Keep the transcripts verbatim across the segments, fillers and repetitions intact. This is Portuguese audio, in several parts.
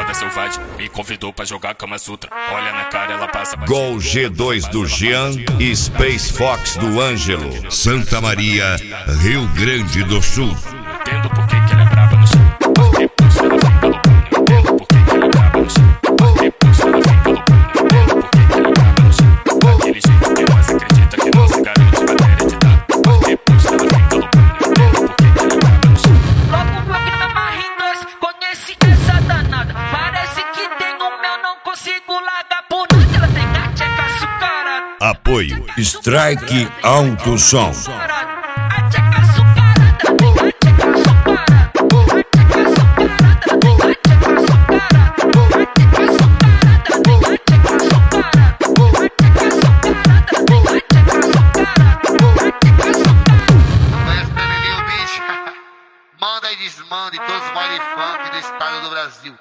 foda selvagem, me convidou pra jogar Kama Sutra. Olha na cara, ela passa batida. Gol G dois do Jean e Space Fox do Ângelo. Santa Maria, Rio Grande do Sul. Entendo por que que ela é braba no chão. Depois ela vem pelo pão. Entendo por que que ela é braba no chão. Depois ela vem pelo pão. Entendo por que que ela é braba no chão. Daquele jeito que nós acredita que não se garante matéria de dar. Depois ela vem pelo pão. Entendo por que que ela é braba no chão. Logo o bloco na marra em dois, conheci essa danada. Parece que tem o meu, não consigo largar por nada. Ela tem a tcheca açucarada. Apoio Strike Alto Som. A tcheca açucarada, ela tem a tcheca açucarada. A tcheca açucarada, ela tem a tcheca açucarada. A tcheca açucarada, ela tem a tcheca açucarada. A tcheca açucarada, ela tem a tcheca açucarada. A tcheca açucarada. Conhece o Danilinho, bicho? Manda e desmanda em todos os baile funk do estado do Brasil.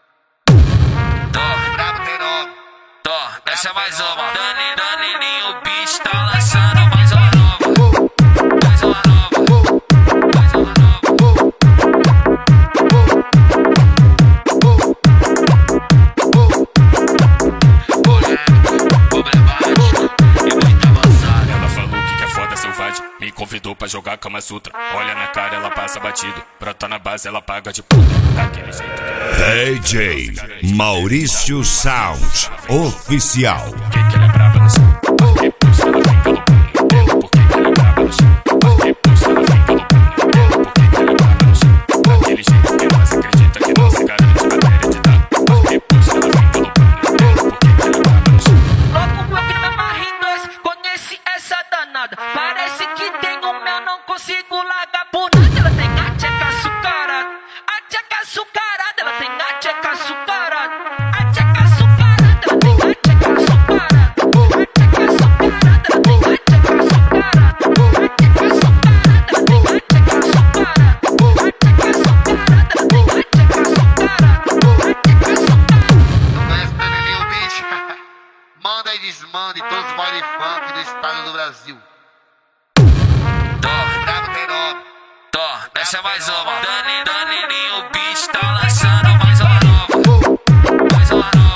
Tô, Brabo tem nome. tô, essa é mais uma. Dani, Danilinho, bicho, tá lançando mais uma nova. Mais uma nova. Mais uma nova. Polêmico, problemático e muito avançado. Ela falou que quer foda selvagem, me convidou pra jogar Kama Sutra. Olha na cara, ela passa batido. Brota na base, ela paga de puta. Daquele jeito D J Maurício Sound Oficial. por que que ela é braba no chão. Depois ela vem pelo pão. Entendo por que que ela é braba no chão. Depois ela vem pelo pão. Entendo por que que ela é braba no chão. Daquele jeito que nós acredita que não se garante matéria de dar. Depois ela vem pelo pão. Entendo por que que ela é braba no chão. Logo o bloco na marra em dois, conheci essa danada. Parece que tem o meu, não consigo largar por nada. Ela tem a tcheca açucarada. A tcheca açucarada, ela tem a tcheca açucarada. A tcheca açucarada, ela tem a tcheca açucarada. A tcheca açucarada, ela tem a tcheca açucarada. A tcheca açucarada, ela tem a tcheca açucarada. A tcheca açucarada, ela tem a tcheca açucarada. A tcheca açucarada. Conhece o Danilinho, bicho? Manda e desmanda em todos os baile funk do estado do Brasil. Tô, Brabo tem nome. tô, essa é mais uma. Dani, Danilinho, bicho, tá lançando mais uma nova. Mais uma nova.